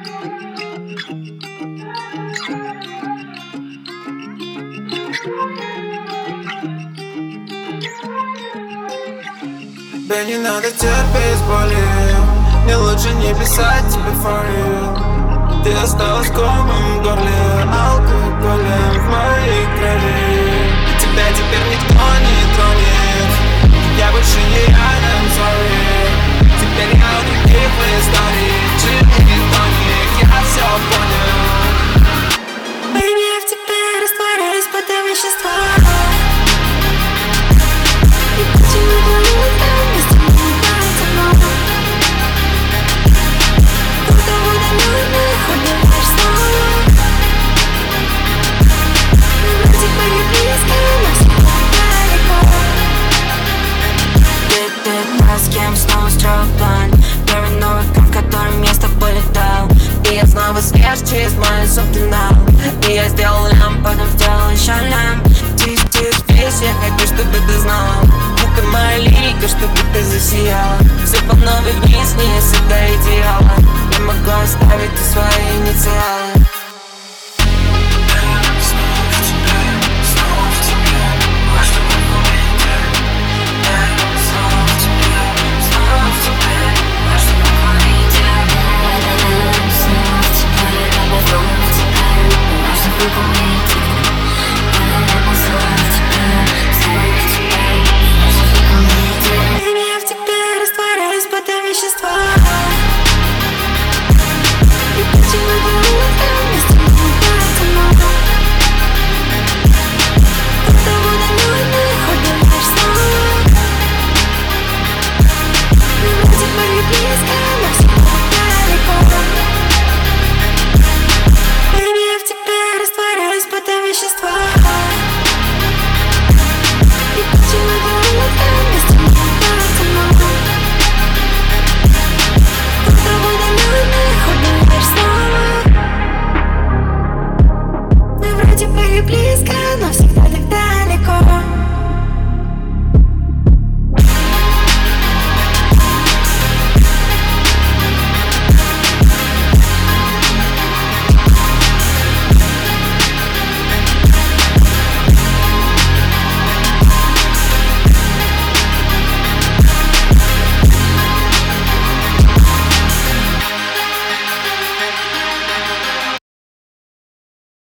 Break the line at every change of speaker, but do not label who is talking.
Тебе не надо терпеть боли, мне лучше не писать тебе for you. Ты осталась комом в горле, алкоголем в моей крови. Тебя теперь никто не тронет, я больше не рядом, sorry. Теперь я у других в истории, чили и тоник, я все понял.
Baby, я в тебе растворяюсь, будто вещество. И почему болит там, если не нравится много? Будто водометных убиваешь снова. Вроде бы не близко, но всегда далеко. Ты та, с кем снова строил план. Первый новый в котором я с тобой летал. И я снова свеж через мой субтинал. И я сделал лям, потом сделал еще лям. Здесь я хочу, чтобы ты знала. Это моя лирика, чтобы ты засияла. Все по новой вниз, не всегда идеала. Я могу оставить и свои инициалы.